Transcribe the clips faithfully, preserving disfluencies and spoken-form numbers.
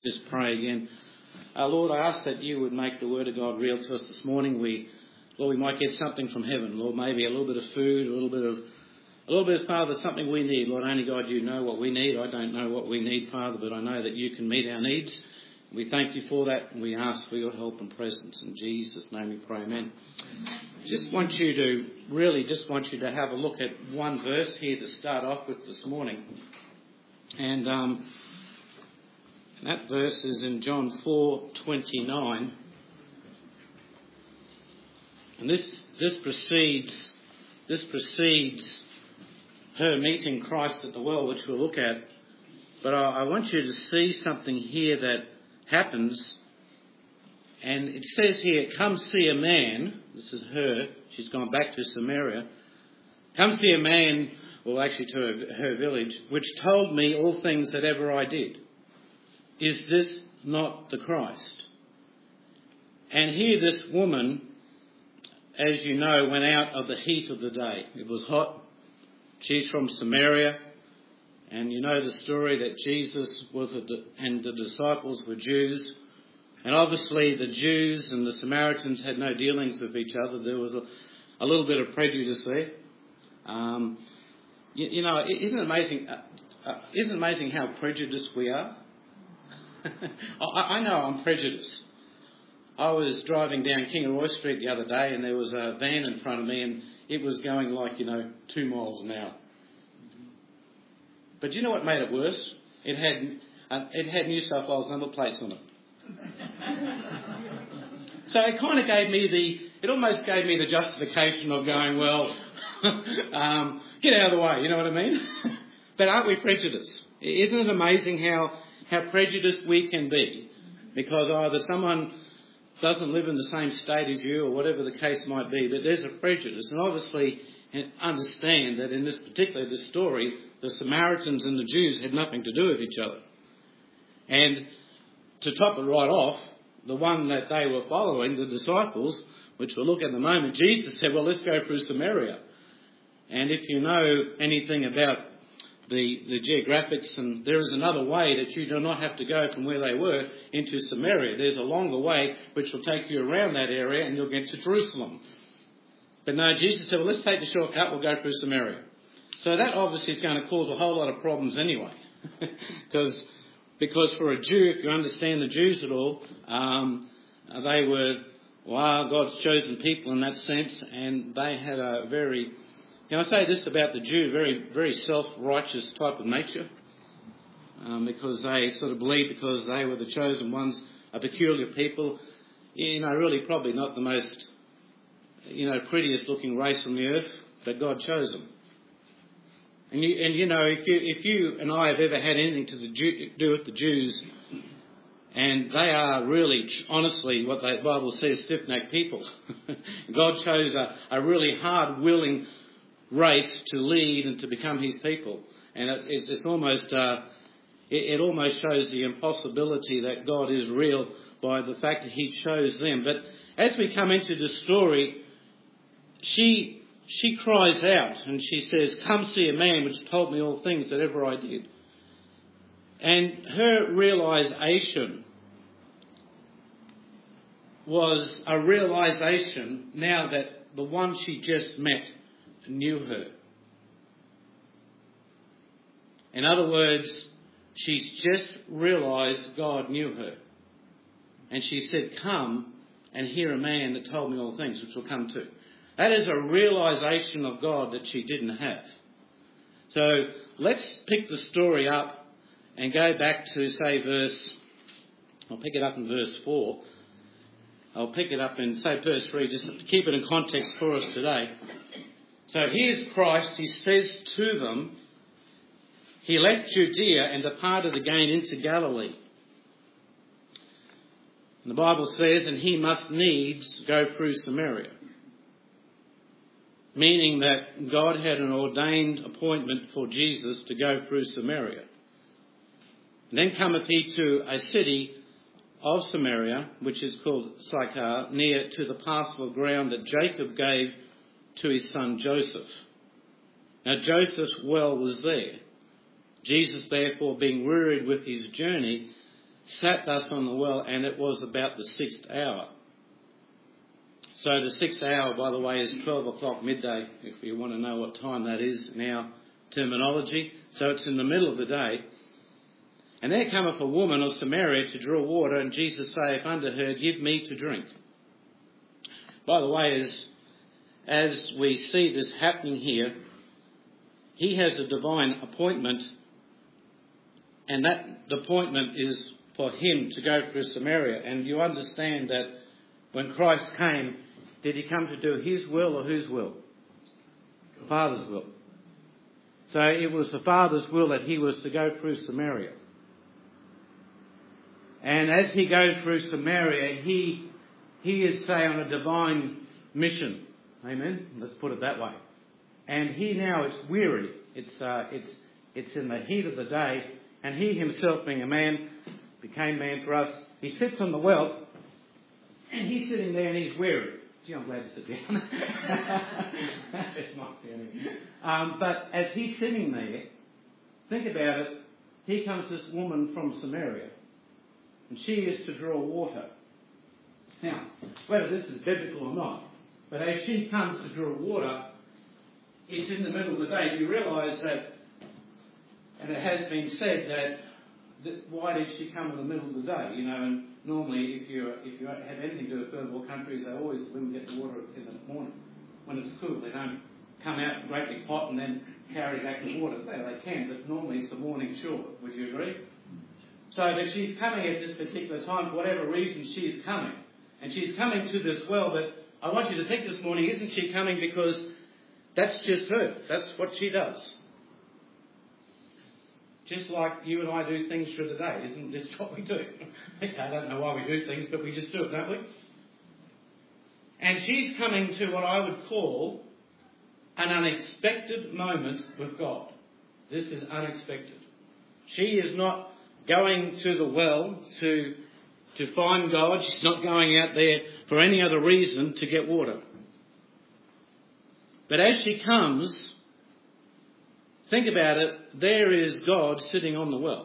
Just pray again. Uh, Lord, I ask that you would make the word of God real to us this morning. We, Lord, we might get something from heaven. Lord, maybe a little bit of food, a little bit of, a little bit of, Father, something we need. Lord, only God, you know what we need. I don't know what we need, Father, but I know that you can meet our needs. We thank you for that, and we ask for your help and presence. In Jesus' name we pray, amen. Just want you to, really just want you to have a look at one verse here to start off with this morning. And, um... that verse is in John four twenty-nine, and this this precedes this precedes her meeting Christ at the well, which we'll look at. But I, I want you to see something here that happens, and it says here, "Come see a man." This is her. She's gone back to Samaria. "Come see a man," well, actually to her, her village, "which told me all things that ever I did. Is this not the Christ?" And here this woman, as you know, went out of the heat of the day. It was hot. She's from Samaria. And you know the story that Jesus was a, and the disciples were Jews. And obviously the Jews and the Samaritans had no dealings with each other. There was a, a little bit of prejudice there. Um, you, you know, isn't it amazing, uh, uh, isn't it amazing how prejudiced we are? I know I'm prejudiced. I was driving down Kingaroy Street the other day, and there was a van in front of me, and it was going like, you know, two miles an hour. But you know what made it worse? It had uh, it had New South Wales number plates on it. So it kind of gave me the, it almost gave me the justification of going, well, um, get out of the way, you know what I mean? But aren't we prejudiced? Isn't it amazing how how prejudiced we can be, because either someone doesn't live in the same state as you or whatever the case might be, but there's a prejudice. And obviously understand that in this particular this story, the Samaritans and the Jews had nothing to do with each other. And to top it right off, the one that they were following, the disciples, which we'll look at in a moment, Jesus said, well, let's go through Samaria. And if you know anything about The, the geographics, and there is another way that you do not have to go from where they were into Samaria. There's a longer way which will take you around that area and you'll get to Jerusalem. But no, Jesus said, well, let's take the shortcut, we'll go through Samaria. So that obviously is going to cause a whole lot of problems anyway. because, because for a Jew, if you understand the Jews at all, um, they were, well, God's chosen people in that sense, and they had a very... Can I say this about the Jew, very, very self-righteous type of nature, um, because they sort of believed because they were the chosen ones, a peculiar people, you know, really probably not the most, you know, prettiest looking race on the earth, but God chose them. And you, and you know, if you, if you and I have ever had anything to the Jew, do with the Jews, and they are really, honestly, what the Bible says, stiff-necked people. God chose a, a really hard-willing race to lead and to become his people, and it, it's, it's almost uh, it, it almost shows the impossibility that God is real by the fact that he chose them. But as we come into the story, she she cries out and she says, "Come see a man which told me all things that ever I did." And her realization was a realization now that the one she just met knew her. In other words, she's just realised God knew her. And she said, "Come and hear a man that told me all things," which we'll come to. That is a realisation of God that she didn't have. So let's pick the story up and go back to, say, verse... I'll pick it up in verse four. I'll pick it up in, say, verse three, just to keep it in context for us today. So here's Christ, he says to them, he left Judea and departed again into Galilee. And the Bible says, and he must needs go through Samaria. Meaning that God had an ordained appointment for Jesus to go through Samaria. And then cometh he to a city of Samaria, which is called Sychar, near to the parcel of ground that Jacob gave to his son Joseph. Now Joseph's well was there. Jesus, therefore, being wearied with his journey, sat thus on the well, and it was about the sixth hour. So the sixth hour, by the way, is twelve o'clock midday, if you want to know what time that is in our terminology. So it's in the middle of the day. And there cometh a woman of Samaria to draw water, and Jesus saith unto her, Give me to drink. By the way, as, as we see this happening here, he has a divine appointment, and that appointment is for him to go through Samaria. And you understand that when Christ came, did he come to do his will or whose will? The Father's will. So it was the Father's will that he was to go through Samaria. And as he goes through Samaria, he he is, say, on a divine mission. Amen? Let's put it that way. And he now is weary. It's uh, it's it's in the heat of the day, and he himself, being a man, became man for us. He sits on the well, and he's sitting there and he's weary. Gee, I'm glad to sit down. It's not funny. Um, but as he's sitting there, think about it. Here comes this woman from Samaria, and she is to draw water. Now, whether this is biblical or not, but as she comes to draw water, it's in the middle of the day. You realise that, and it has been said that, that why did she come in the middle of the day? You know, and normally if you if you have anything to do with third world countries, they always women get the water in the morning when it's cool. They don't come out greatly hot and then carry back the water. Well, they can, but normally it's the morning shore. Would you agree? So that she's coming at this particular time for whatever reason she's coming. And she's coming to this well, but I want you to think this morning, isn't she coming because that's just her. That's what she does. Just like you and I do things through the day. Isn't this what we do? I don't know why we do things, but we just do it, don't we? And she's coming to what I would call an unexpected moment with God. This is unexpected. She is not going to the well to, to find God. She's not going out there for any other reason to get water. But as she comes, think about it, there is God sitting on the well.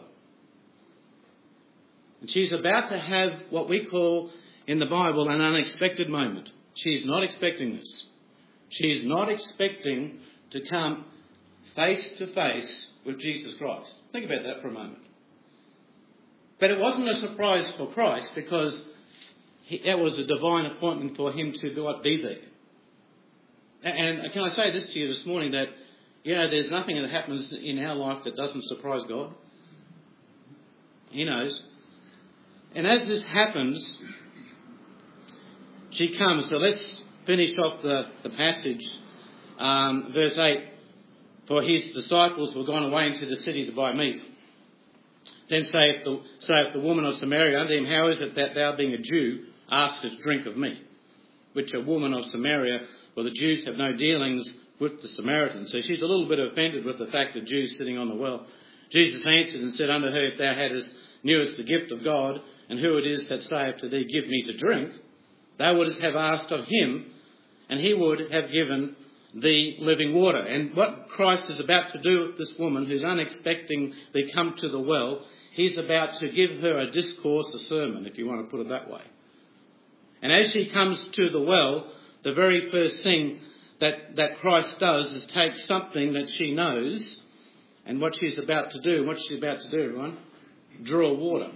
And she's about to have what we call in the Bible an unexpected moment. She's not expecting this. She's not expecting to come face to face with Jesus Christ. Think about that for a moment. But it wasn't a surprise for Christ because he, that was a divine appointment for him to be there. And can I say this to you this morning, that, you know, there's nothing that happens in our life that doesn't surprise God. He knows. And as this happens, she comes. So let's finish off the, the passage. Um, verse eight. For his disciples were gone away into the city to buy meat. Then saith the, saith the woman of Samaria unto him, How is it that thou, being a Jew, askest drink of me? Which a woman of Samaria, well, the Jews have no dealings with the Samaritans. So she's a little bit offended with the fact of Jews sitting on the well. Jesus answered and said unto her, If thou hadst knewest the gift of God, and who it is that saith to thee, Give me to drink, thou wouldst have asked of him, and he would have given thee living water. And what Christ is about to do with this woman who's unexpectedly come to the well, he's about to give her a discourse, a sermon, if you want to put it that way. And as she comes to the well, the very first thing that, that Christ does is take something that she knows, and what she's about to do. What she's about to do, everyone? Draw water.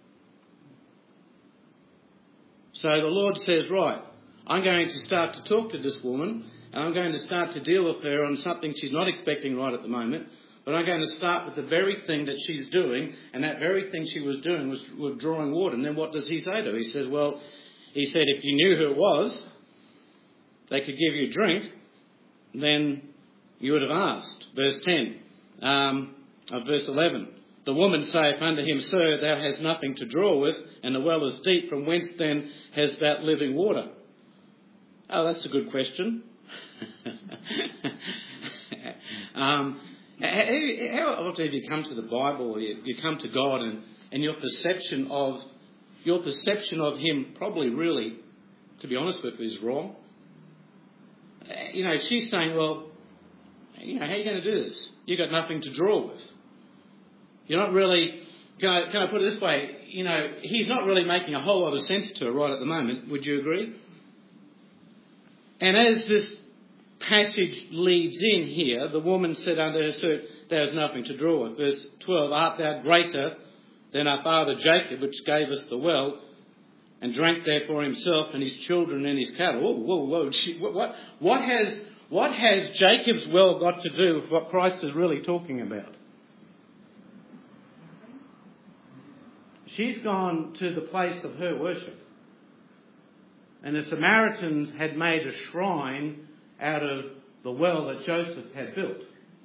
So the Lord says, right, I'm going to start to talk to this woman, and I'm going to start to deal with her on something she's not expecting right at the moment, but I'm going to start with the very thing that she's doing, and that very thing she was doing was, was drawing water. And then what does he say to her? He says, well, he said, if you knew who it was, they could give you drink, then you would have asked. Verse ten, um, of verse eleven. The woman saith unto him, Sir, thou hast nothing to draw with, and the well is deep. From whence then has that living water? Oh, that's a good question. um, how often have you come to the Bible, or you, you come to God, and, and your perception of your perception of Him probably really, to be honest with you, is wrong? You know, she's saying, well, you know, how are you going to do this? You've got nothing to draw with. You're not really, can I, can I put it this way? you know, he's not really making a whole lot of sense to her right at the moment. Would you agree? And as this passage leads in here, the woman said unto her, Sir, there is nothing to draw with. Verse twelve, art thou greater than our father Jacob, which gave us the well, and drank there for himself and his children and his cattle? Whoa, whoa, whoa. She, what, what, has, what has Jacob's well got to do with what Christ is really talking about? She's gone to the place of her worship. And the Samaritans had made a shrine out of the well that Joseph had built.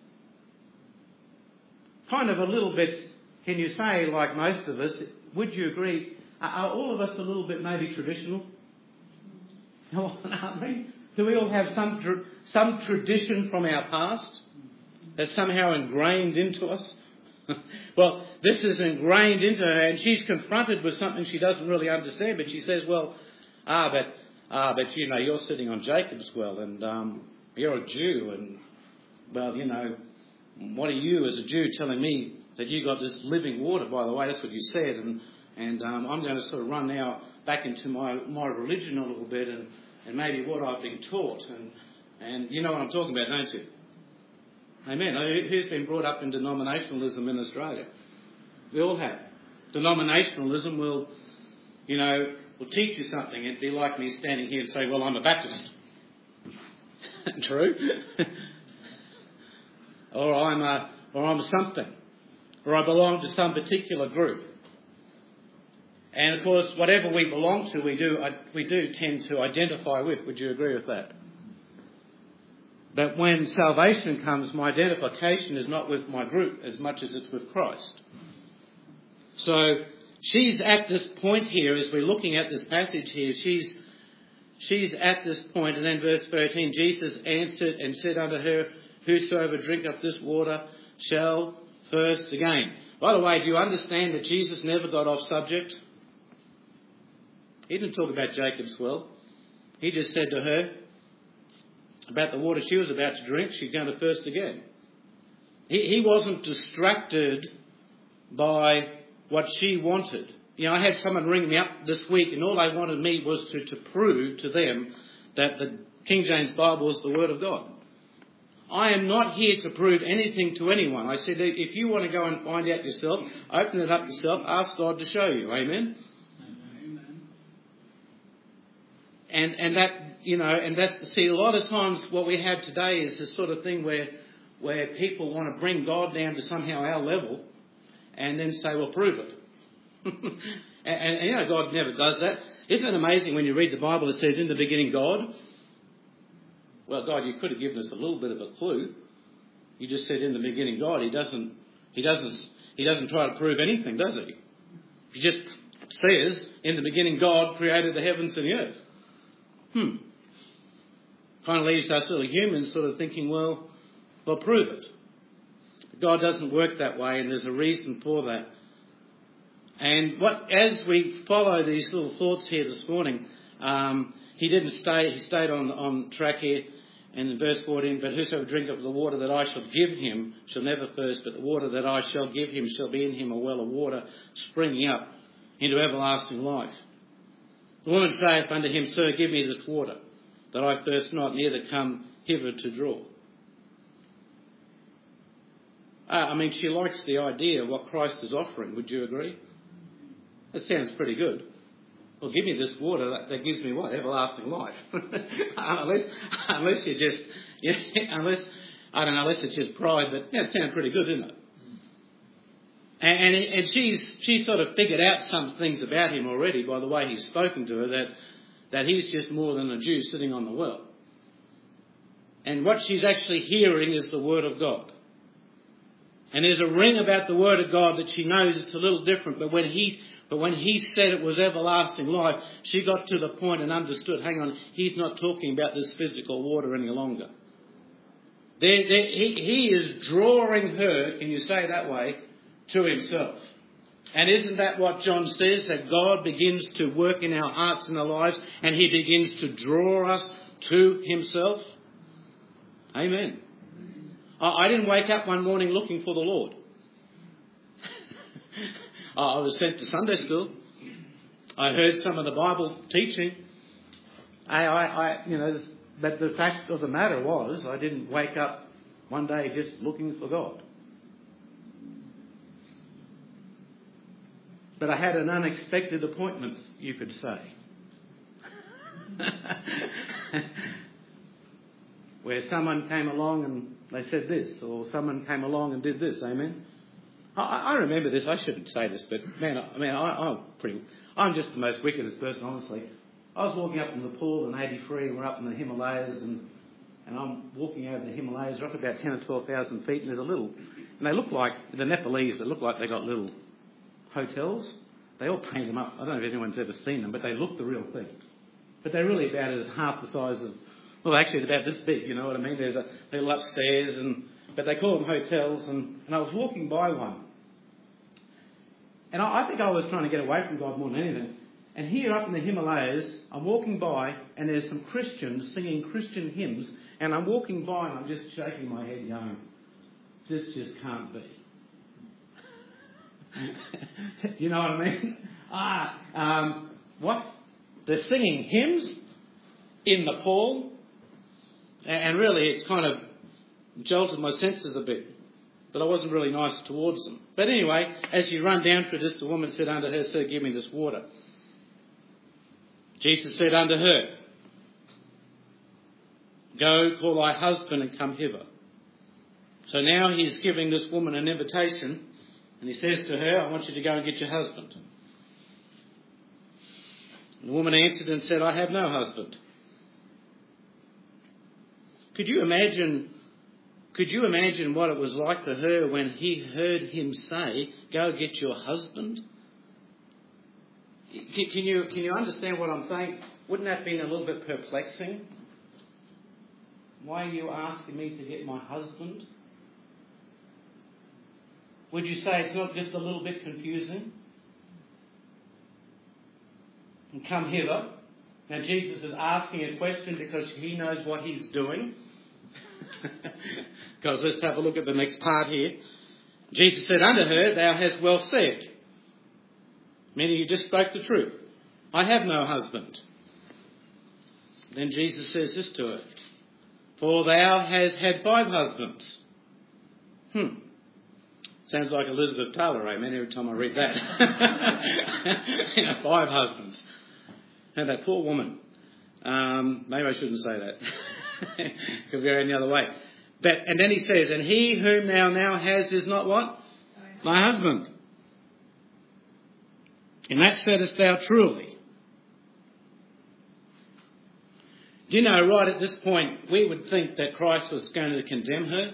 Kind of a little bit, can you say, like most of us, would you agree, are all of us a little bit maybe traditional? Aren't we? Do we all have some, tr- some tradition from our past that's somehow ingrained into us? Well, this is ingrained into her, and she's confronted with something she doesn't really understand, but she says, well, ah, but, ah, but you know, you're sitting on Jacob's well, and um, you're a Jew, and, well, you know, what are you as a Jew telling me that you got this living water? By the way, that's what you said, and and um, I'm going to sort of run now back into my, my religion a little bit, and, and maybe what I've been taught, and and you know what I'm talking about, don't you? Amen. Who's been brought up in denominationalism in Australia? We all have. Denominationalism will, you know, will teach you something. It'd be like me standing here and say, well, I'm a Baptist. True. or I'm a, or I'm something. Or I belong to some particular group. And of course, whatever we belong to, we do, we do tend to identify with. Would you agree with that? But when salvation comes, my identification is not with my group as much as it's with Christ. So she's at this point here, as we're looking at this passage here, she's she's at this point, and then verse thirteen, Jesus answered and said unto her, whosoever drinketh this water shall thirst again. By the way, do you understand that Jesus never got off subject? He didn't talk about Jacob's well. He just said to her about the water she was about to drink, she's going to thirst again. He, he wasn't distracted by what she wanted. You know, I had someone ring me up this week, and all they wanted me was to, to prove to them that the King James Bible is the Word of God. I am not here to prove anything to anyone. I said, if you want to go and find out yourself, open it up yourself, ask God to show you. Amen? Amen. And, and that, you know, and that's, see, a lot of times what we have today is this sort of thing where, where people want to bring God down to somehow our level and then say, well, prove it. and, and, and, you know, God never does that. Isn't it amazing when you read the Bible, it says, in the beginning, God? Well, God, you could have given us a little bit of a clue. You just said, in the beginning, God. He doesn't, he doesn't, he doesn't try to prove anything, does he? He just says, in the beginning, God created the heavens and the earth. Hmm. Kind of leaves us little humans sort of thinking, well, well, prove it. But God doesn't work that way, and there's a reason for that. And what, as we follow these little thoughts here this morning, um, he didn't stay, he stayed on, on track here. And in verse fourteen, but whosoever drinketh of the water that I shall give him shall never thirst, but the water that I shall give him shall be in him a well of water springing up into everlasting life. The woman saith unto him, Sir, give me this water, that I thirst not, neither come hither to draw. Uh, I mean, she likes the idea of what Christ is offering. Would you agree? That sounds pretty good. Well, give me this water that, that gives me what? Everlasting life. unless, unless you just, you know, unless, I don't know, unless it's just pride, but yeah, it sounds pretty good, doesn't it? And, and, and she's, she's sort of figured out some things about him already by the way he's spoken to her, that, that he's just more than a Jew sitting on the well. And what she's actually hearing is the Word of God. And there's a ring about the Word of God that she knows it's a little different, but when he But when he said it was everlasting life, she got to the point and understood, hang on, he's not talking about this physical water any longer. There, there, he, he is drawing her, can you say that way, to himself. And isn't that what John says, that God begins to work in our hearts and our lives and he begins to draw us to himself? Amen. I, I didn't wake up one morning looking for the Lord. I was sent to Sunday school. I heard some of the Bible teaching. I, I, I, you know, but the fact of the matter was, I didn't wake up one day just looking for God. But I had an unexpected appointment, you could say. Where someone came along and they said this, or someone came along and did this, amen? I, I remember this, I shouldn't say this, but man, I, I mean, I, I'm pretty, I'm just the most wickedest person, honestly. I was walking up in the pool in eighty-three, and we're up in the Himalayas, and, and I'm walking over the Himalayas, we're up about ten or twelve thousand feet, and there's a little, and they look like, the Nepalese, they look like they got little hotels. They all paint them up. I don't know if anyone's ever seen them, but they look the real thing. But they're really about as half the size of, well, actually, they're about this big, you know what I mean? There's a little upstairs, and but they call them hotels, and, and I was walking by one. And I, I think I was trying to get away from God more than anything. And here up in the Himalayas, I'm walking by, and there's some Christians singing Christian hymns, and I'm walking by, and I'm just shaking my head going, this just can't be. You know what I mean? Ah, um, what? They're singing hymns in Nepal, and really it's kind of jolted my senses a bit, but I wasn't really nice towards them. But anyway, as you run down through this, the woman said unto her, Sir, give me this water. Jesus said unto her, Go, call thy husband and come hither. So now he's giving this woman an invitation, and he says to her, I want you to go and get your husband. And the woman answered and said, I have no husband. Could you imagine, could you imagine what it was like to her when he heard him say, go get your husband? Can you, can you understand what I'm saying? Wouldn't that have been a little bit perplexing? Why are you asking me to get my husband? Would you say it's not just a little bit confusing? And come hither. Now Jesus is asking a question because he knows what he's doing. Because let's have a look at the next part here. Jesus said unto her, Thou hast well said. Meaning you just spoke the truth. I have no husband. Then Jesus says this to her. For thou hast had five husbands. Hmm. Sounds like Elizabeth Taylor, amen, every time I read that. You know, five husbands. And that poor woman. Um, maybe I shouldn't say that. Could go any other way. But, and then he says, and he whom thou now has is not what? Thy husband. And that saidest thou truly. Do you know, right at this point, we would think that Christ was going to condemn her.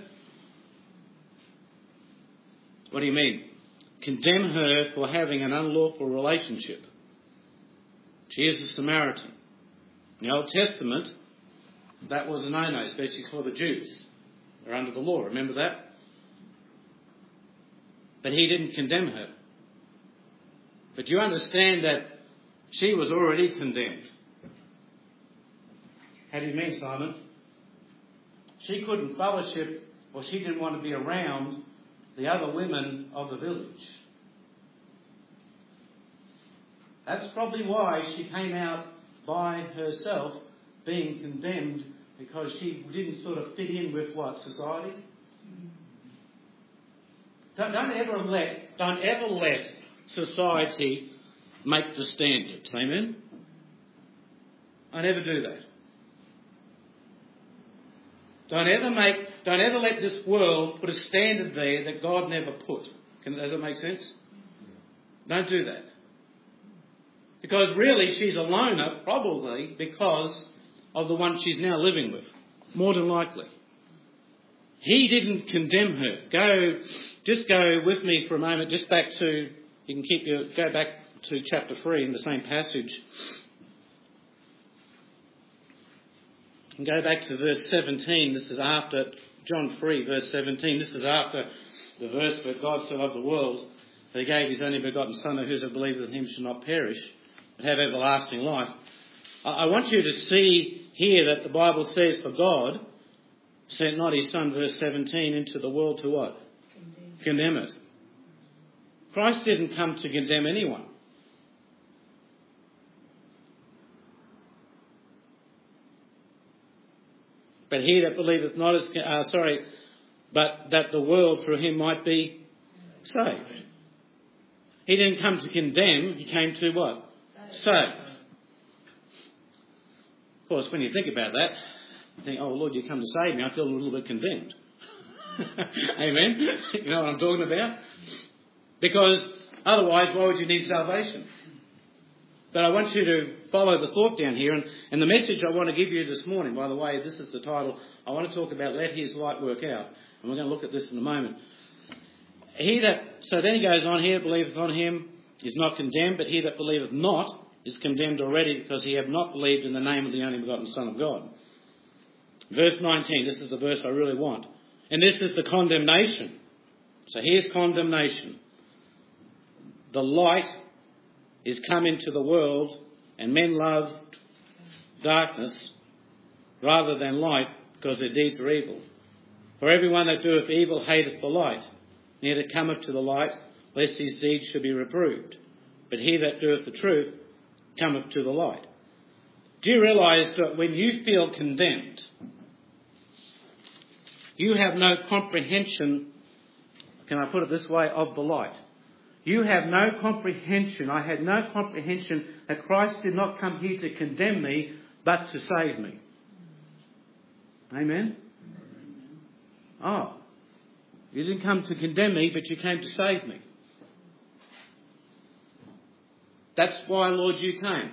What do you mean? Condemn her for having an unlawful relationship. She is a Samaritan. In the Old Testament, that was a no-no, especially for the Jews. They're under the law, remember that? But he didn't condemn her. But you understand that she was already condemned. How do you mean, Simon? She couldn't fellowship, or she didn't want to be around the other women of the village. That's probably why she came out by herself being condemned, because she didn't sort of fit in with what? Society? Don't, don't ever let, don't ever let society make the standards. Amen? Don't ever do that. Don't ever make, don't ever let this world put a standard there that God never put. Can, does that make sense? Don't do that. Because really she's a loner, probably because of the one she's now living with. More than likely. He didn't condemn her. Go, just go with me for a moment, just back to, you can keep your, go back to chapter three in the same passage. And go back to verse seventeen. This is after John three, verse seventeen. This is after the verse where God so loved the world that he gave his only begotten Son, that whoso believes in him shall not perish, but have everlasting life. I want you to see here that the Bible says, for God sent not his Son, verse seventeen, into the world to what? Condemn, Condemn it. Christ didn't come to condemn anyone. But he that believeth not is, uh, sorry, but that the world through him might be saved. He didn't come to condemn, he came to what? Save. Of course, when you think about that, you think, oh Lord, you come to save me, I feel a little bit condemned. Amen? You know what I'm talking about? Because otherwise, why would you need salvation? But I want you to follow the thought down here, and, and the message I want to give you this morning, by the way, this is the title. I want to talk about Let His Light Work Out. And we're going to look at this in a moment. He that, so then he goes on, he that believeth on him is not condemned, but he that believeth not is condemned already, because he have not believed in the name of the only begotten Son of God. Verse nineteen, this is the verse I really want. And this is the condemnation. So here's condemnation. The light is come into the world, and men love darkness rather than light, because their deeds are evil. For everyone that doeth evil hateth the light, neither cometh to the light, lest his deeds should be reproved. But he that doeth the truth cometh to the light. Do you realise that when you feel condemned, you have no comprehension, can I put it this way, of the light? You have no comprehension, I had no comprehension that Christ did not come here to condemn me, but to save me. Amen? Oh, you didn't come to condemn me, but you came to save me. That's why, Lord, you came.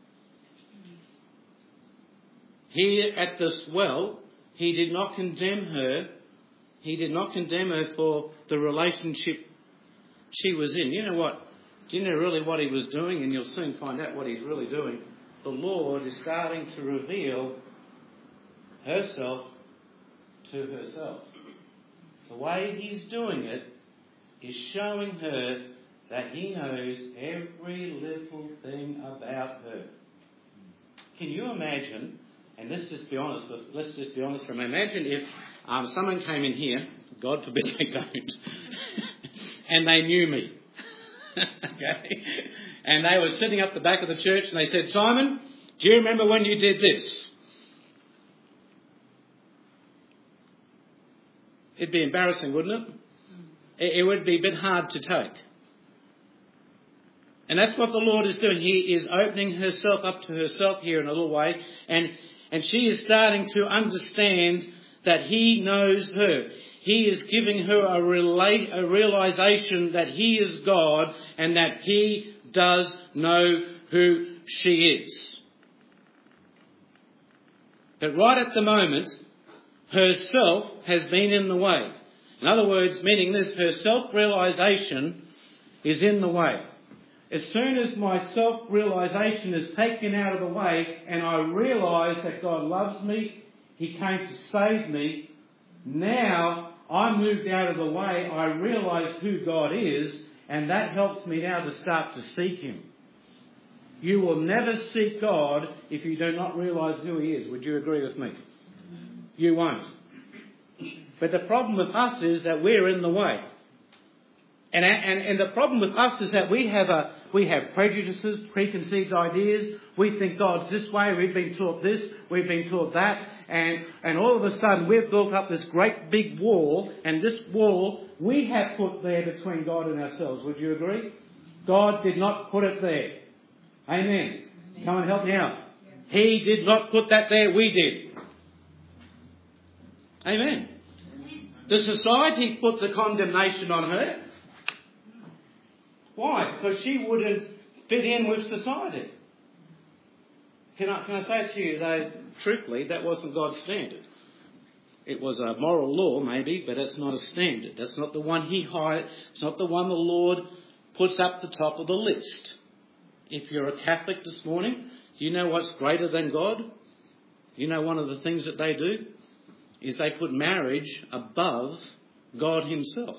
Here at this well, he did not condemn her. He did not condemn her for the relationship she was in. You know what? Do you know really what he was doing? And you'll soon find out what he's really doing. The Lord is starting to reveal herself to herself. The way he's doing it is showing her that he knows every little thing about her. Can you imagine, and let's just be honest, let's just be honest for a moment. Imagine if um, someone came in here, God forbid they don't, and they knew me. Okay? And they were sitting up the back of the church and they said, Simon, do you remember when you did this? It'd be embarrassing, wouldn't it? It would be a bit hard to take. And that's what the Lord is doing. He is opening herself up to herself here in a little way. And, and she is starting to understand that he knows her. He is giving her a, relate, a realization that he is God and that he does know who she is. But right at the moment, herself has been in the way. In other words, meaning this, her self-realization is in the way. As soon as my self-realization is taken out of the way and I realise that God loves me, he came to save me, now I moved out of the way, I realise who God is, and that helps me now to start to seek him. You will never seek God if you do not realise who he is. Would you agree with me? You won't. But the problem with us is that we're in the way. And, and, and the problem with us is that we have a we have prejudices, preconceived ideas. We think God's this way. We've been taught this. We've been taught that. And, and all of a sudden we've built up this great big wall. And this wall we have put there between God and ourselves. Would you agree? God did not put it there. Amen. Amen. Come and help me out. Yeah. He did not put that there. We did. Amen. Amen. The society put the condemnation on her. Why? Because she wouldn't fit in with society. Can I, can I say it to you, though, truthfully, that wasn't God's standard. It was a moral law, maybe, but it's not a standard. That's not the one he hired. It's not the one the Lord puts up the top of the list. If you're a Catholic this morning, do you know what's greater than God? You know one of the things that they do is they put marriage above God himself.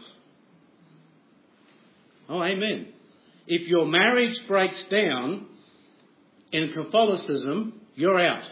Oh, amen. If your marriage breaks down in Catholicism, you're out.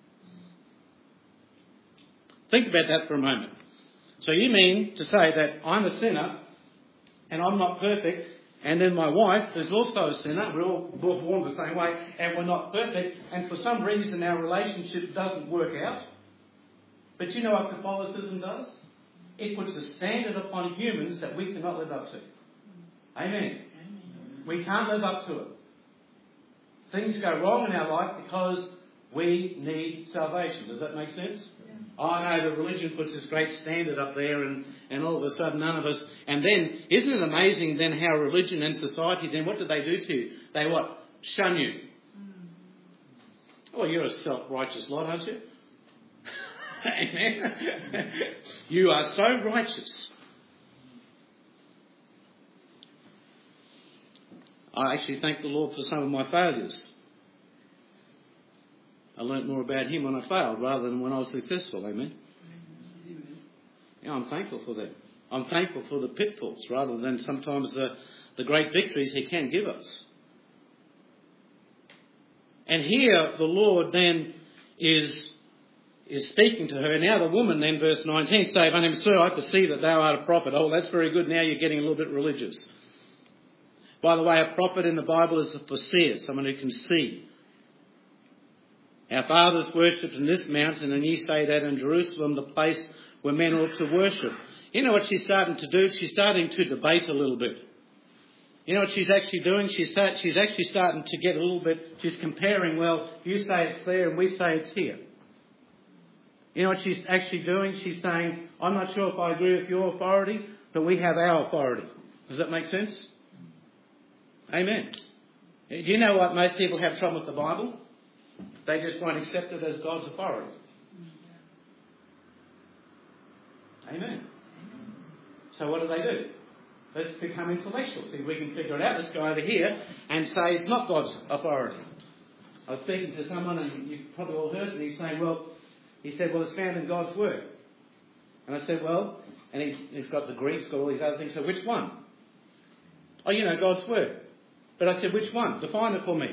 Think about that for a moment. So you mean to say that I'm a sinner and I'm not perfect And then my wife is also a sinner. We're all born the same way and we're not perfect. And for some reason our relationship doesn't work out. But you know what Catholicism does? It puts a standard upon humans that we cannot live up to. Amen. We can't live up to it. Things go wrong in our life because we need salvation. Does that make sense? Yeah. I know that religion puts this great standard up there and, and all of a sudden none of us... And then, isn't it amazing then how religion and society, then what do they do to you? They what? Shun you. Mm. Oh, you're a self-righteous lot, aren't you? Amen. You are so righteous. I actually thank the Lord for some of my failures. I learnt more about Him when I failed rather than when I was successful. Amen. Yeah, I'm thankful for that. I'm thankful for the pitfalls rather than sometimes the, the great victories He can give us. And here the Lord then is, is speaking to her. Now the woman then, verse nineteen, say unto him, Sir, I perceive that thou art a prophet. Oh, that's very good. Now you're getting a little bit religious. By the way, a prophet in the Bible is a foreseer, someone who can see. Our fathers worshipped in this mountain, and ye say that in Jerusalem, the place where men ought to worship. You know what she's starting to do? She's starting to debate a little bit. You know what she's actually doing? She's, start, she's actually starting to get a little bit... She's comparing, well, you say it's there and we say it's here. You know what she's actually doing? She's saying, I'm not sure if I agree with your authority, but we have our authority. Does that make sense? Amen. Do you know what most people have trouble with the Bible? They just won't accept it as God's authority. Amen. So what do they do? Let's become intellectual. See if we can figure it out. Let's go over here and say it's not God's authority. I was speaking to someone, and you've probably all heard me, he's saying, well, he said, well, it's found in God's Word. And I said, well, and he, he's got the Greek, he's got all these other things, so which one? Oh, you know, God's Word. But I said, which one? Define it for me.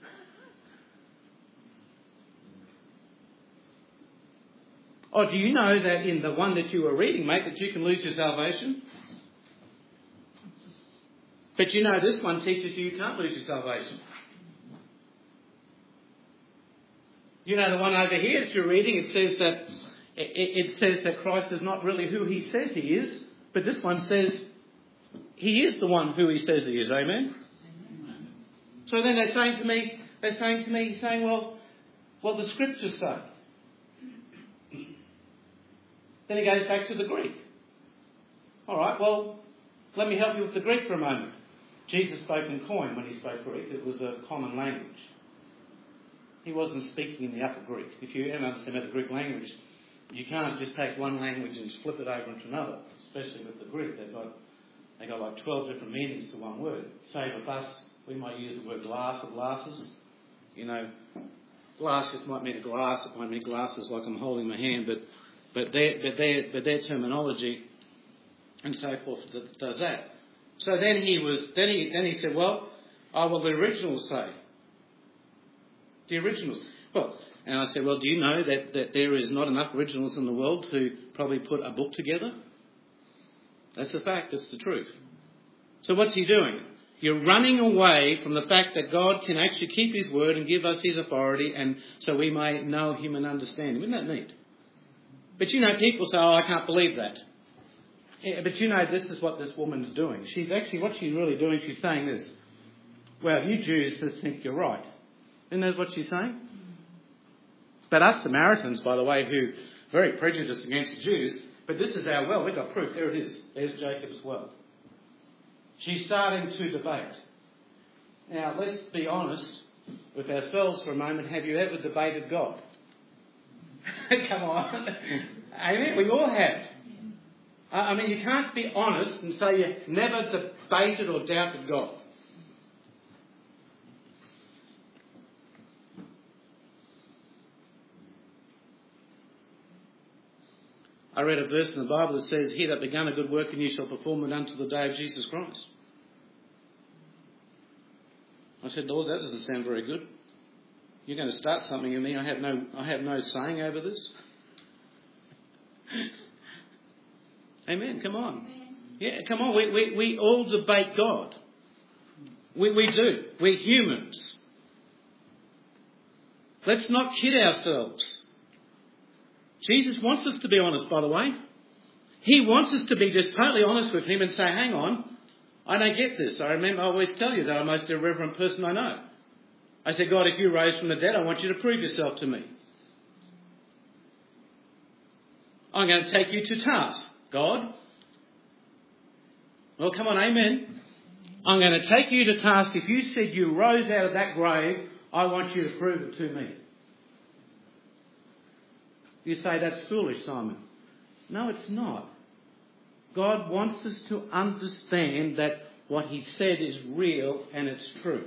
Oh, do you know that in the one that you were reading, mate, that you can lose your salvation? But you know this one teaches you you can't lose your salvation. You know the one over here that you're reading, it says that it, it says that Christ is not really who He says He is, but this one says He is the one who He says He is. Amen? Amen. So then they're saying to me, they're saying to me, saying, well, well, the Scriptures say. Then he goes back to the Greek. All right, well, let me help you with the Greek for a moment. Jesus spoke in Koine when He spoke Greek. It was a common language. He wasn't speaking in the Upper Greek. If you ever understand about the Greek language, you can't just take one language and flip it over into another, especially with the Greek. They've got, they've got like twelve different meanings to one word. Say with us, we might use the word glass or glasses. You know, glass just might mean a glass. It might mean glasses like I'm holding my hand, but But their, but, their, but their terminology and so forth does that. So then he was, then he, then he said, well, oh, well, the originals say. The originals. Well, and I said, well, do you know that, that there is not enough originals in the world to probably put a book together? That's a fact. That's the truth. So what's he doing? You're running away from the fact that God can actually keep His word and give us His authority, and so we may know Him and understand Him. Isn't that neat? But you know, people say, oh, I can't believe that. Yeah, but you know, this is what this woman's doing. She's actually, what she's really doing, she's saying this. Well, you Jews just think you're right. Isn't that what she's saying? But us Samaritans, by the way, who are very prejudiced against the Jews, but this is our well. We've got proof. There it is. There's Jacob's well. She's starting to debate. Now, let's be honest with ourselves for a moment. Have you ever debated God? Come on. Amen. We all have. I mean, you can't be honest and say you never debated or doubted God. I read a verse in the Bible that says, He that began a good work in you shall perform it unto the day of Jesus Christ. I said, Lord, that doesn't sound very good. You're going to start something in me. I have no, I have no saying over this. Amen. Come on. Yeah, come on. We, we, we all debate God. We, we do. We're humans. Let's not kid ourselves. Jesus wants us to be honest, by the way. He wants us to be just totally honest with him and say, hang on, I don't get this. I remember I always tell you that I'm the most irreverent person I know. I said, God, if you rose from the dead, I want you to prove yourself to me. I'm going to take you to task, God. Well, come on, amen. I'm going to take you to task. If you said you rose out of that grave, I want you to prove it to me. You say, that's foolish, Simon. No, it's not. God wants us to understand that what he said is real and it's true.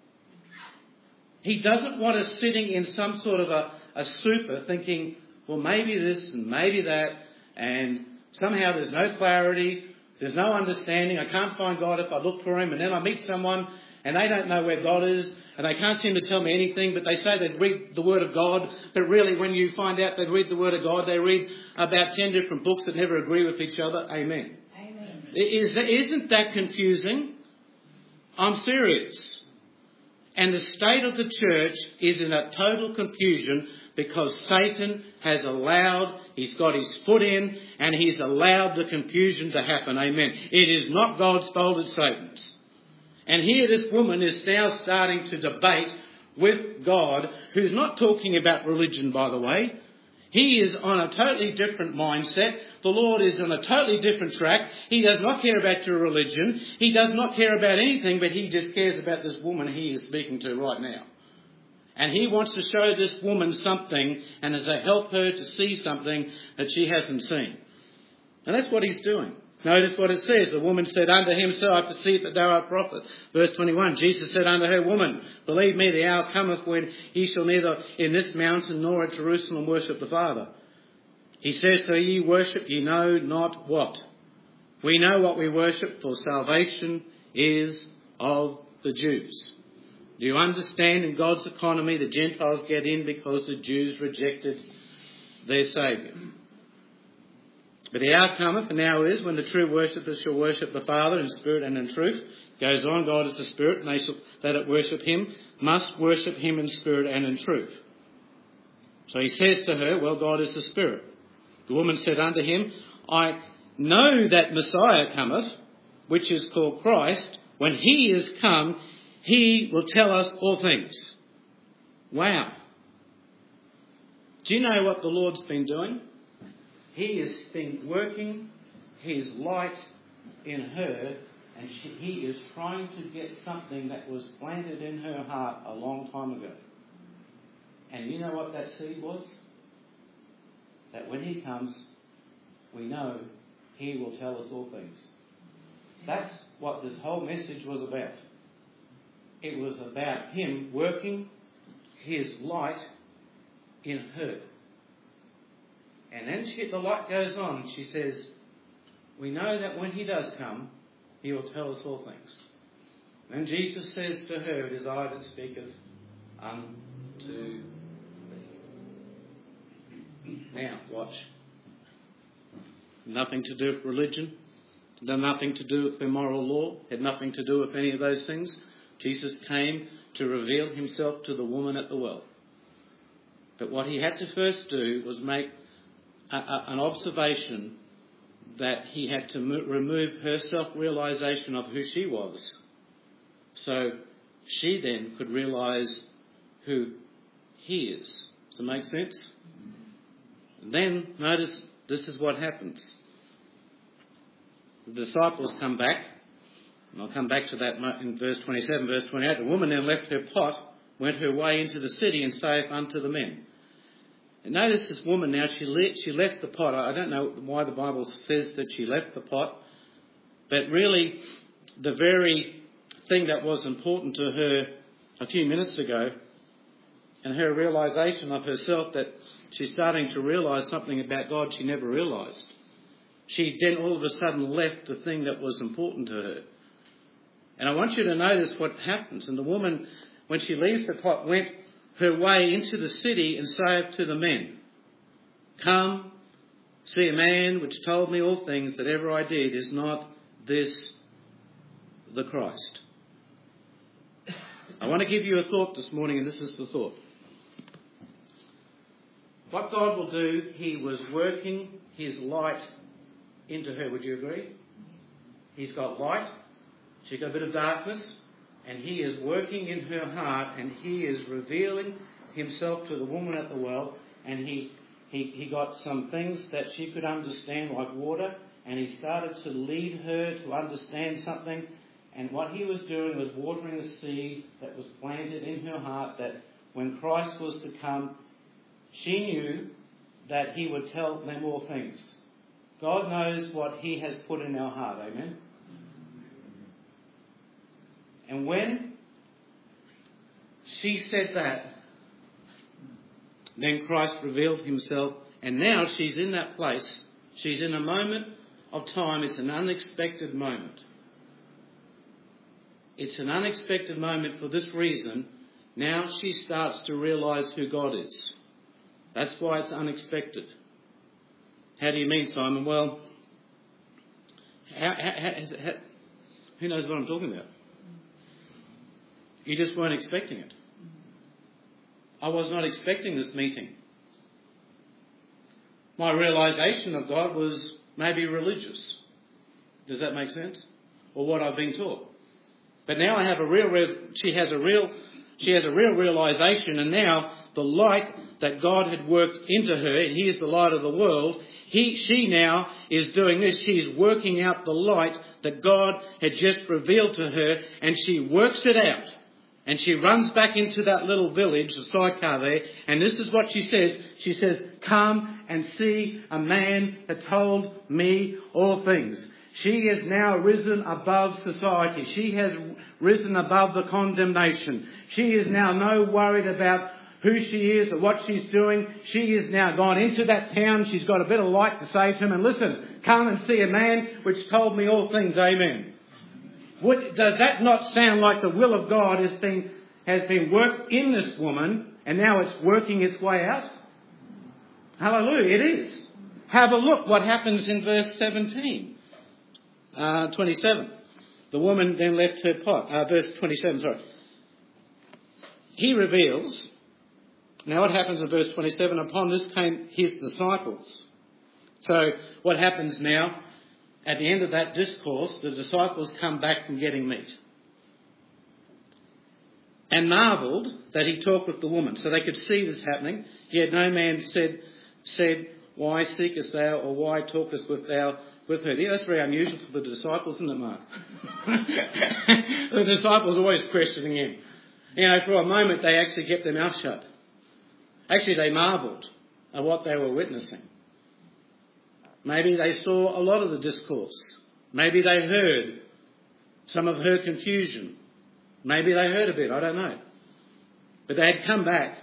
He doesn't want us sitting in some sort of a, a stupor thinking, well, maybe this and maybe that, and somehow there's no clarity, there's no understanding, I can't find God if I look for him, and then I meet someone and they don't know where God is, and they can't seem to tell me anything, but they say they read the Word of God, but really when you find out they read the Word of God, they read about ten different books that never agree with each other. Amen. Amen. Is that, isn't that confusing? I'm serious. And the state of the church is in a total confusion because Satan has allowed, he's got his foot in, and he's allowed the confusion to happen. Amen. It is not God's fault, it's Satan's. And here this woman is now starting to debate with God, who's not talking about religion, by the way. He is on a totally different mindset. The Lord is on a totally different track. He does not care about your religion. He does not care about anything, but he just cares about this woman he is speaking to right now. And he wants to show this woman something and to help her to see something that she hasn't seen. And that's what he's doing. Notice what it says. The woman said unto him, Sir, I perceive that thou art a prophet. Verse twenty-one, Jesus said unto her, Woman, believe me, the hour cometh when ye shall neither in this mountain nor at Jerusalem worship the Father. He says to her, Ye worship, ye know not what. We know what we worship, for salvation is of the Jews. Do you understand in God's economy the Gentiles get in because the Jews rejected their Saviour? But the hour cometh, and now is, when the true worshippers shall worship the Father in spirit and in truth. Goes on, God is the Spirit, and they shall, that worship him must worship him in spirit and in truth. So he says to her, Well, God is the Spirit. The woman said unto him, I know that Messiah cometh, which is called Christ. When he is come, he will tell us all things. Wow. Do you know what the Lord's been doing? He has been working his light in her, and she, he is trying to get something that was planted in her heart a long time ago. And you know what that seed was? That when he comes, we know he will tell us all things. That's what this whole message was about. It was about him working his light in her. And then she, the light goes on and she says, we know that when he does come, he will tell us all things. And Jesus says to her, It is I that speaketh unto thee. Now, watch. Nothing to do with religion. Nothing to do with immoral law. Had nothing to do with any of those things. Jesus came to reveal himself to the woman at the well. But what he had to first do was make a, a, an observation that he had to mo- remove her self-realisation of who she was. So she then could realise who he is. Does that make sense? Then, notice, this is what happens. The disciples come back, and I'll come back to that in verse twenty-seven, verse twenty-eight. The woman then left her pot, went her way into the city, and saith unto the men. And notice this woman now, she, le- she left the pot. I don't know why the Bible says that she left the pot, but really the very thing that was important to her a few minutes ago, and her realisation of herself that she's starting to realise something about God she never realised. She then all of a sudden left the thing that was important to her. And I want you to notice what happens. And the woman, when she leaves the pot, went her way into the city and saith to the men, Come, see a man which told me all things that ever I did. Is not this the Christ? I want to give you a thought this morning, and this is the thought. What God will do, he was working his light into her. Would you agree? He's got light. She's got a bit of darkness. And he is working in her heart, and he is revealing himself to the woman at the well. And he, he, he got some things that she could understand, like water. And he started to lead her to understand something. And what he was doing was watering the seed that was planted in her heart, that when Christ was to come, she knew that he would tell them all things. God knows what he has put in our heart. Amen? And when she said that, then Christ revealed himself. And now she's in that place. She's in a moment of time. It's an unexpected moment. It's an unexpected moment for this reason. Now she starts to realise who God is. That's why it's unexpected. How do you mean, Simon? Well, how, how, how, how, who knows what I'm talking about? You just weren't expecting it. I was not expecting this meeting. My realisation of God was maybe religious. Does that make sense? Or what I've been taught. But now I have a real, she has a real, she has a real realisation, and now the light that God had worked into her, and he is the light of the world, he, she now is doing this. She is working out the light that God had just revealed to her, and she works it out. And she runs back into that little village of Sychar there, and this is what she says. She says, "Come and see a man that told me all things." She has now risen above society. She has risen above the condemnation. She is now no worried about who she is or what she's doing. She has now gone into that town. She's got a bit of light to say to him, and listen, come and see a man which told me all things. Amen. Would, does that not sound like the will of God has been, has been worked in this woman, and now it's working its way out? Hallelujah, it is. Have a look what happens in verse seventeen, uh, twenty-seven. The woman then left her pot. Uh, verse twenty-seven, sorry. He reveals, now what happens in verse twenty-seven? Upon this came his disciples. So what happens now? At the end of that discourse, the disciples come back from getting meat. And marvelled that he talked with the woman. So they could see this happening. Yet no man said, said, "Why seekest thou, or why talkest with thou with her?" Yeah, that's very unusual for the disciples, isn't it, Mark? The disciples are always questioning him. You know, for a moment they actually kept their mouth shut. Actually, they marvelled at what they were witnessing. Maybe they saw a lot of the discourse. Maybe they heard some of her confusion. Maybe they heard a bit, I don't know. But they had come back.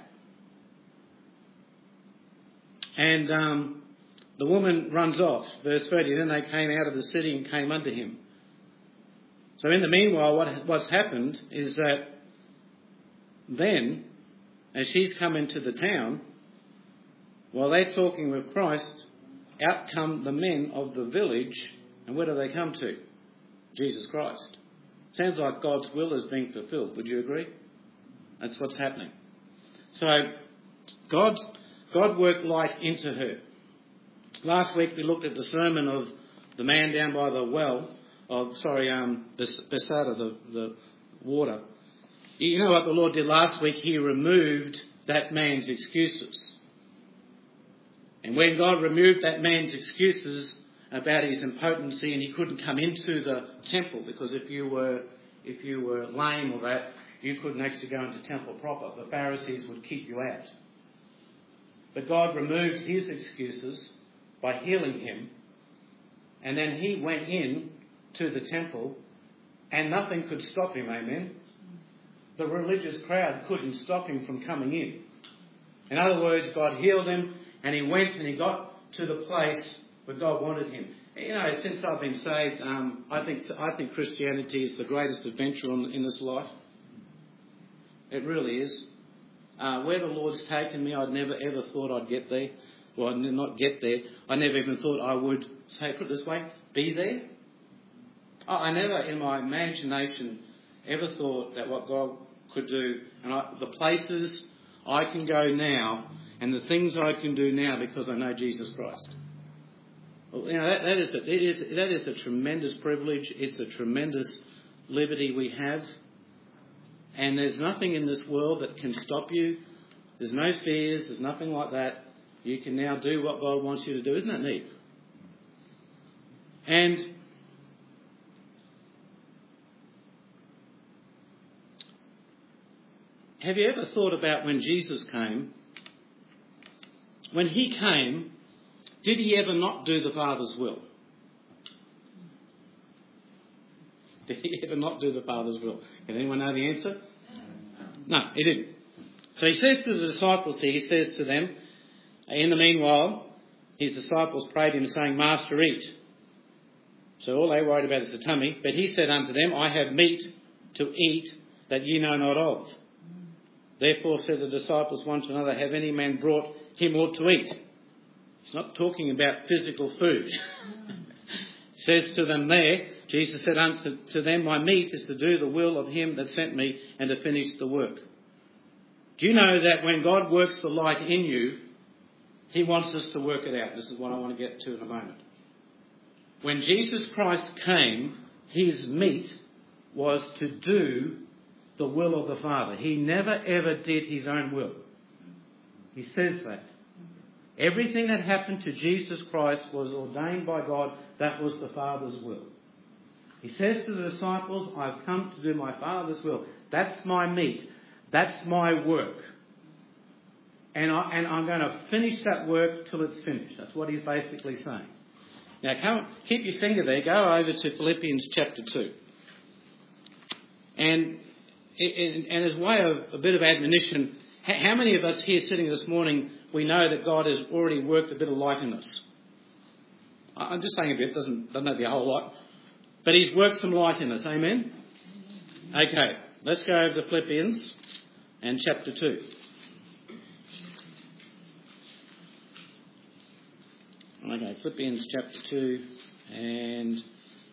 And um, the woman runs off. Verse thirty, then they came out of the city and came unto him. So in the meanwhile, what, what's happened is that then, as she's come into the town, while they're talking with Christ, out come the men of the village, and where do they come to? Jesus Christ. Sounds like God's will is being fulfilled. Would you agree? That's what's happening. So, God, God worked light into her. Last week we looked at the sermon of the man down by the well, of sorry, um, Bethsaida, the, the water. You know what the Lord did last week? He removed that man's excuses. And when God removed that man's excuses about his impotency, and he couldn't come into the temple, because if you were if you were lame or that, you couldn't actually go into temple proper. The Pharisees would keep you out. But God removed his excuses by healing him, and then he went in to the temple, and nothing could stop him. Amen. The religious crowd couldn't stop him from coming in. In other words, God healed him. And he went and he got to the place where God wanted him. You know, since I've been saved, um, I think I think Christianity is the greatest adventure in, in this life. It really is. Uh, where the Lord's taken me, I'd never ever thought I'd get there. Well, I'd not get there. I never even thought I would, say, put it this way, be there. I, I never in my imagination ever thought that what God could do, and I, the places I can go now, and the things I can do now because I know Jesus Christ. Well, you know, that, that is a, it is that is a tremendous privilege. It's a tremendous liberty we have, and there's nothing in this world that can stop you. There's no fears. There's nothing like that. You can now do what God wants you to do. Isn't that neat? And have you ever thought about when Jesus came? When he came, did he ever not do the Father's will? Did he ever not do the Father's will? Can anyone know the answer? No, he didn't. So he says to the disciples here, he says to them, in the meanwhile, his disciples prayed him, saying, Master, eat. So all they worried about is the tummy. But he said unto them, I have meat to eat that ye know not of. Therefore said the disciples one to another, have any man brought him aught to eat? He's not talking about physical food. Says to them there, Jesus said unto to them, my meat is to do the will of him that sent me and to finish the work. Do you know that when God works the light in you, he wants us to work it out? This is what I want to get to in a moment. When Jesus Christ came, his meat was to do the will of the Father. He never ever did his own will. He says that. Everything that happened to Jesus Christ was ordained by God. That was the Father's will. He says to the disciples, I've come to do my Father's will. That's my meat. That's my work. And, I, and I'm going to finish that work till it's finished. That's what he's basically saying. Now, come, keep your finger there. Go over to Philippians chapter two. And, and, and as way of a bit of admonition, how many of us here sitting this morning, we know that God has already worked a bit of light in us? I'm just saying a bit, doesn't, doesn't have to be a whole lot. But he's worked some light in us, amen? Okay, let's go over to Philippians and chapter two. Okay, Philippians chapter two, and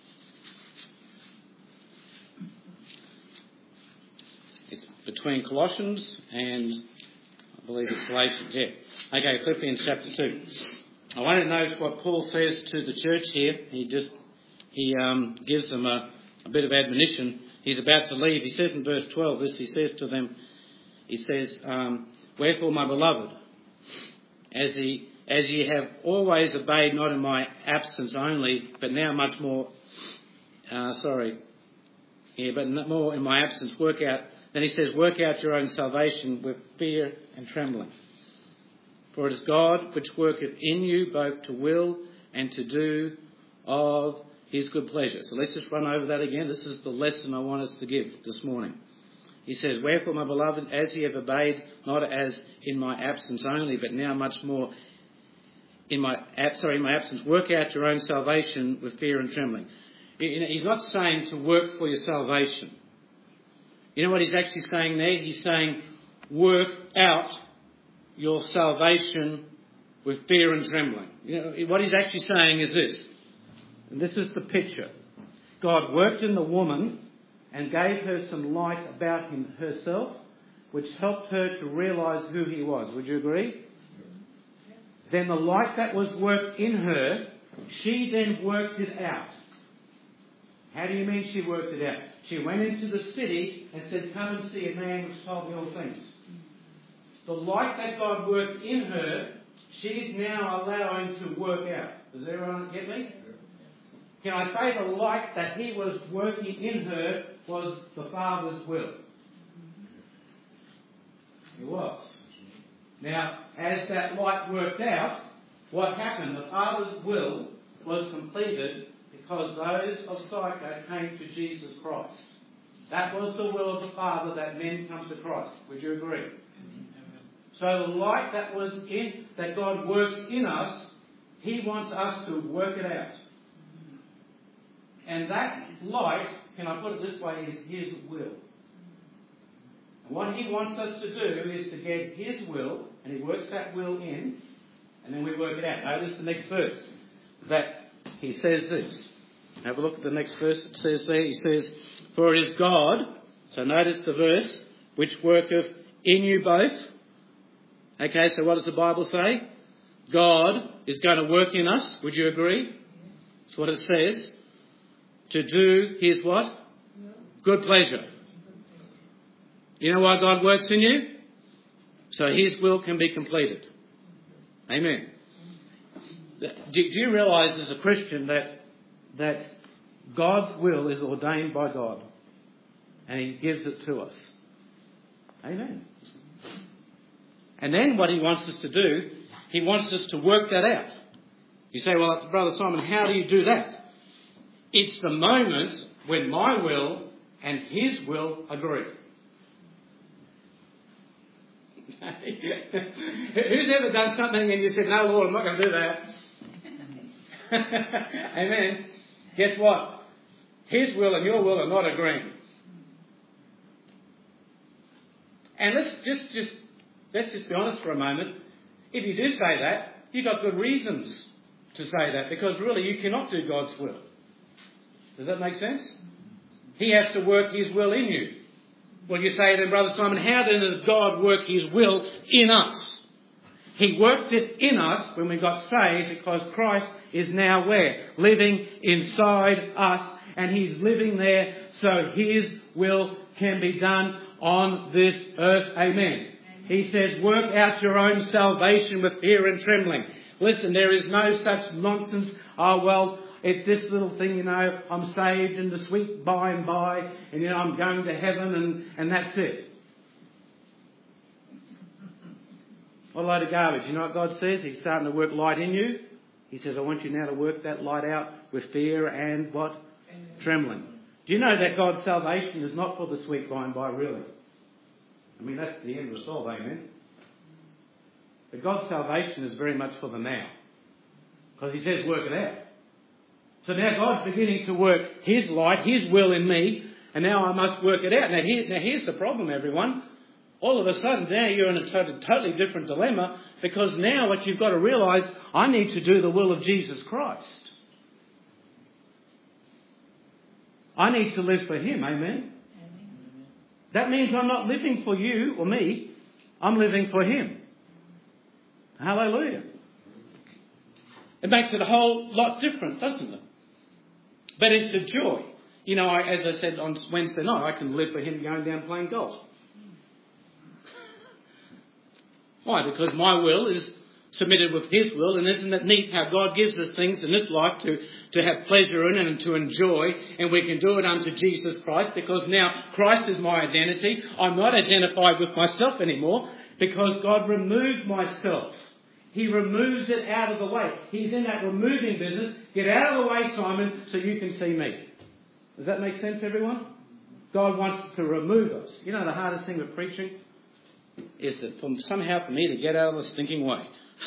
it's between Colossians and I believe it's Galatians, yeah. Okay, Philippians chapter two. I want to note what Paul says to the church here. He just, he um, gives them a, a bit of admonition. He's about to leave. He says in verse twelve this, he says to them, he says, um, wherefore, my beloved, as he As ye have always obeyed, not in my absence only, but now much more, uh, sorry, yeah, but more in my absence, work out, then he says, work out your own salvation with fear and trembling. For it is God which worketh in you both to will and to do of his good pleasure. So let's just run over that again. This is the lesson I want us to give this morning. He says, wherefore, my beloved, as ye have obeyed, not as in my absence only, but now much more in my sorry, in my absence, work out your own salvation with fear and trembling. He's not saying to work for your salvation. You know what he's actually saying there? He's saying work out your salvation with fear and trembling. You know, what he's actually saying is this, and this is the picture. God worked in the woman and gave her some light about him herself, which helped her to realise who he was. Would you agree? Then the light that was worked in her, she then worked it out. How do you mean she worked it out? She went into the city and said, come and see a man which told me all things. The light that God worked in her, she's now allowing to work out. Does everyone get me? Can I say the light that he was working in her was the Father's will? It was. Now, as that light worked out, what happened? The Father's will was completed because those of Sychar came to Jesus Christ. That was the will of the Father, that men come to Christ. Would you agree? So the light that was in, that God works in us, he wants us to work it out. And that light, can I put it this way, is his will. And what he wants us to do is to get his will, and he works that will in, and then we work it out. Notice the next verse, that he says this. Have a look at the next verse. It says there, he says, for it is God, so notice the verse, which worketh in you both. Okay, so what does the Bible say? God is going to work in us. Would you agree? That's what it says. To do his what? Good pleasure. You know why God works in you? So his will can be completed. Amen. Do you realise as a Christian that that God's will is ordained by God and he gives it to us? Amen. And then what he wants us to do, he wants us to work that out. You say, well, Brother Simon, how do you do that? It's the moment when my will and his will agree. Who's ever done something and you said, no, Lord, I'm not going to do that? Amen. Guess what? His will and your will are not agreeing. And let's just, just let's just be honest for a moment. If you do say that, you've got good reasons to say that, because really you cannot do God's will. Does that make sense? He has to work his will in you. Well, you say then, Brother Simon, how then does God work his will in us? He worked it in us when we got saved because Christ is now where? Living inside us, and he's living there so his will can be done on this earth. Amen. Amen. He says, work out your own salvation with fear and trembling. Listen, there is no such nonsense. Oh, well, it's this little thing, you know, I'm saved in the sweet by and by, and, you know, I'm going to heaven, and, and that's it. What a load of garbage. You know what God says? He's starting to work light in you. He says, I want you now to work that light out with fear and what? Amen. Trembling. Do you know that God's salvation is not for the sweet by and by, really? I mean, that's the end result, amen? But God's salvation is very much for the now. Because he says, work it out. So now God's beginning to work his light, his will in me, and now I must work it out. Now, here, now here's the problem, everyone. All of a sudden, now you're in a totally, totally different dilemma, because now what you've got to realise, I need to do the will of Jesus Christ. I need to live for him, amen? Amen. That means I'm not living for you or me, I'm living for him. Hallelujah. It makes it a whole lot different, doesn't it? But it's the joy. You know, I, as I said on Wednesday night, I can live for him going down playing golf. Why? Because my will is submitted with his will, and isn't it neat how God gives us things in this life to, to have pleasure in and to enjoy, and we can do it unto Jesus Christ, because now Christ is my identity. I'm not identified with myself anymore, because God removed myself. He removes it out of the way. He's in that removing business. Get out of the way, Simon, so you can see me. Does that make sense, everyone? God wants to remove us. You know the hardest thing with preaching is that from somehow for me to get out of the stinking way.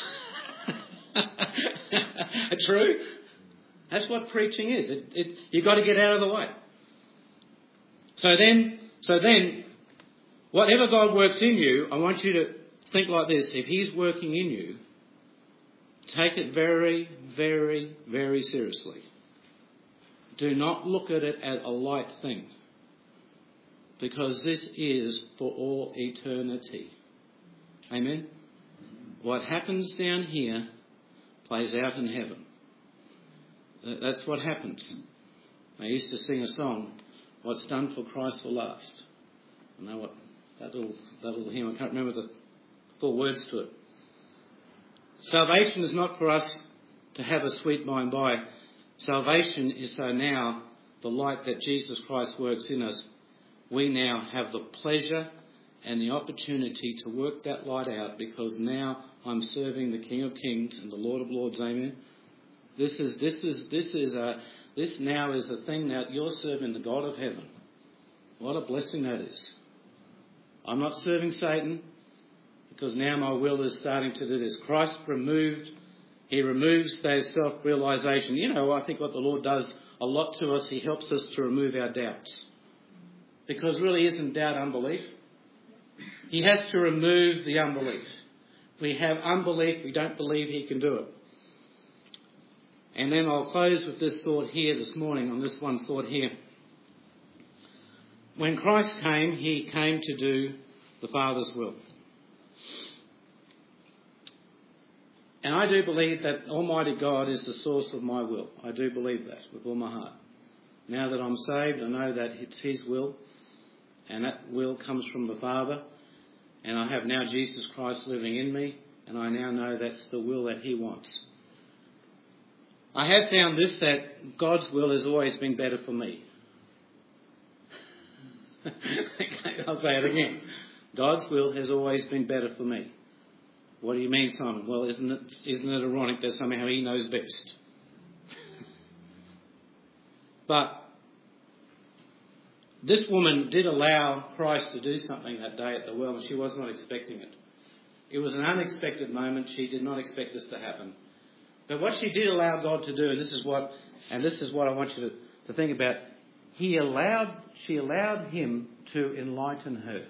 True? That's what preaching is. It, it, you've got to get out of the way. So then, so then, whatever God works in you, I want you to think like this. If he's working in you, take it very, very, very seriously. Do not look at it as a light thing, because this is for all eternity. Amen? What happens down here plays out in heaven. That's what happens. I used to sing a song, what's done for Christ will last. I know what that little, that little hymn, I can't remember the full words to it. Salvation is not for us to have a sweet by and by. Salvation is so now the light that Jesus Christ works in us, we now have the pleasure and the opportunity to work that light out, because now I'm serving the King of Kings and the Lord of Lords. Amen. This is this is this is a this now is the thing that you're serving the God of heaven. What a blessing that is. I'm not serving Satan, because now my will is starting to do this. Christ removed, he removes those self-realisation. You know, I think what the Lord does a lot to us, he helps us to remove our doubts. Because really, isn't doubt unbelief? He has to remove the unbelief. We have unbelief, we don't believe he can do it. And then I'll close with this thought here this morning, on this one thought here. When Christ came, he came to do the Father's will. And I do believe that Almighty God is the source of my will. I do believe that with all my heart. Now that I'm saved, I know that it's His will, and that will comes from the Father, and I have now Jesus Christ living in me, and I now know that's the will that He wants. I have found this, that God's will has always been better for me. Okay, I'll say it again. God's will has always been better for me. What do you mean, Simon? Well, isn't it, isn't it ironic that somehow He knows best? But this woman did allow Christ to do something that day at the well, and she was not expecting it. It was an unexpected moment. She did not expect this to happen. But what she did allow God to do, and this is what, and this is what I want you to, to think about, He allowed, she allowed Him to enlighten her.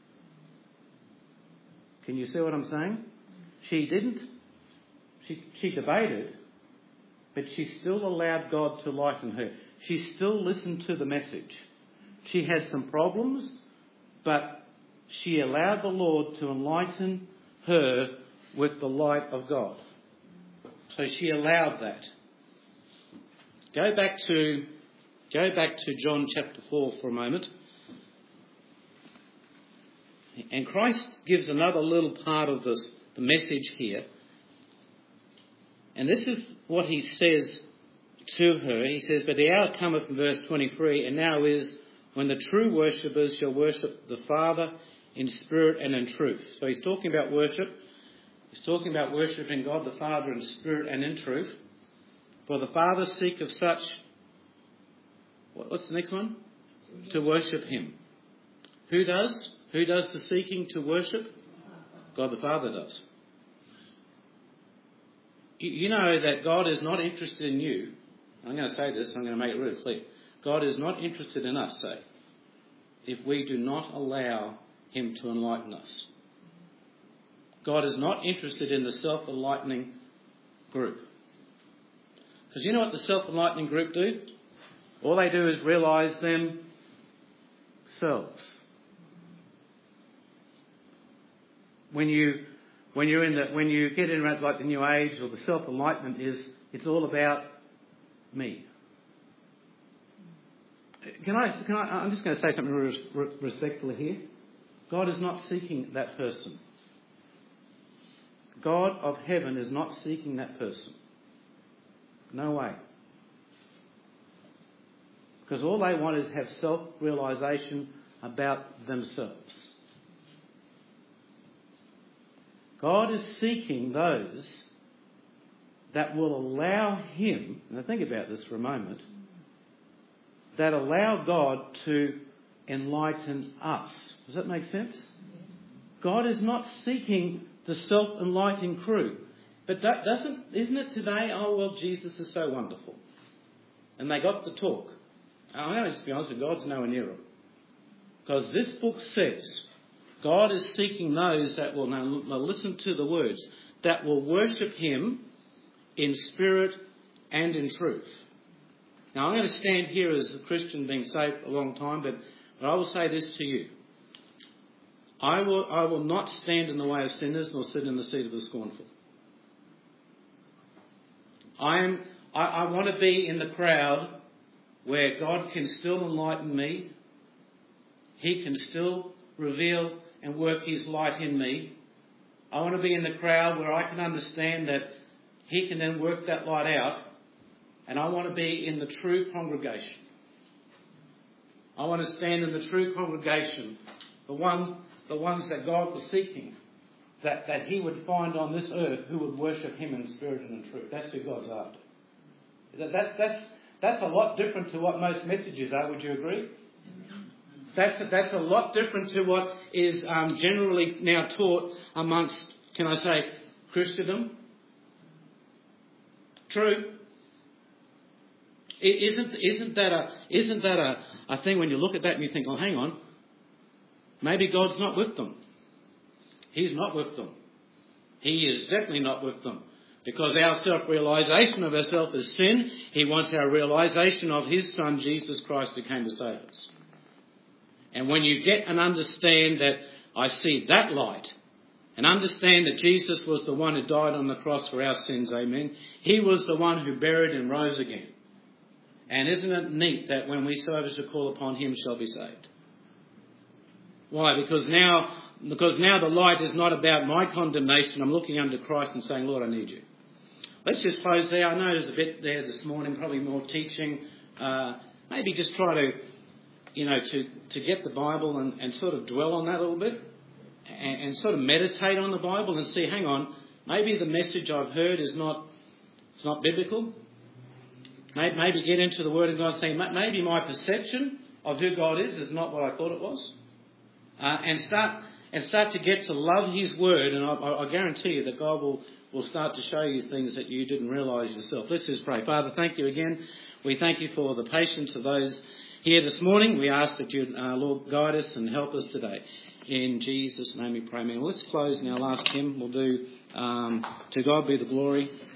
Can you see what I'm saying? She didn't, she, she debated, but she still allowed God to enlighten her. She still listened to the message. She had some problems, but she allowed the Lord to enlighten her with the light of God. So she allowed that. Go back to go back to John chapter four for a moment. And Christ gives another little part of this, the message here. And this is what He says to her. He says, "But the hour cometh," in verse twenty-three, "and now is when the true worshippers shall worship the Father in spirit and in truth." So He's talking about worship. He's talking about worshipping God the Father in spirit and in truth. "For the Father seeketh such..." What's the next one? "To worship Him." Who does? Who does the seeking to worship? God the Father does. You know that God is not interested in you. I'm going to say this, I'm going to make it really clear. God is not interested in us, say, if we do not allow Him to enlighten us. God is not interested in the self-enlightening group. Because you know what the self-enlightening group do? All they do is realise themselves. When you when you're in the when you get in like the New Age or the self-enlightenment is it's all about me. Can I? Can I? I'm just going to say something res- respectfully here. God is not seeking that person. God of heaven is not seeking that person. No way. Because all they want is have self-realisation about themselves. God is seeking those that will allow Him, and think about this for a moment, that allow God to enlighten us. Does that make sense? God is not seeking the self-enlightening crew. But that doesn't, isn't it today, oh, well, Jesus is so wonderful. And they got the talk. I'm going to just be honest with you, God's nowhere near them. Because this book says, God is seeking those that will now listen to the words, that will worship Him in spirit and in truth. Now, I'm going to stand here as a Christian being saved a long time, but, but I will say this to you. I will, I will not stand in the way of sinners nor sit in the seat of the scornful. I am. I, I want to be in the crowd where God can still enlighten me. He can still reveal and work His light in me. I want to be in the crowd where I can understand that He can then work that light out. And I want to be in the true congregation. I want to stand in the true congregation, the one, the ones that God was seeking, that, that He would find on this earth who would worship Him in spirit and in truth. That's who God's after. That, that's, that's, that's a lot different to what most messages are, would you agree? That's, that's a lot different to what is um, generally now taught amongst, can I say, Christendom. True. Isn't, isn't that, a, isn't that a, a thing when you look at that and you think, oh, hang on, maybe God's not with them. He's not with them. He is definitely not with them. Because our self-realisation of ourselves is sin. He wants our realisation of His Son, Jesus Christ, who came to save us. And when you get and understand that I see that light and understand that Jesus was the one who died on the cross for our sins, amen. He was the one who buried and rose again. And isn't it neat that when we so shall call upon him shall be saved? Why? Because now, because now the light is not about my condemnation. I'm looking unto Christ and saying, Lord, I need you. Let's just close there. I know there's a bit there this morning, probably more teaching. Uh, maybe just try to, you know, to, to get the Bible and, and sort of dwell on that a little bit and, and sort of meditate on the Bible and see, hang on, maybe the message I've heard is not, it's not biblical. Maybe, maybe get into the Word of God and say, maybe my perception of who God is is not what I thought it was. Uh, and start and start to get to love his Word, and I, I, I guarantee you that God will will start to show you things that you didn't realise yourself. Let's just pray. Father, thank you again. We thank you for the patience of those here this morning. We ask that you, uh, Lord, guide us and help us today. In Jesus' name we pray, amen. Let's close now. Last hymn we'll do, um, To God Be the Glory.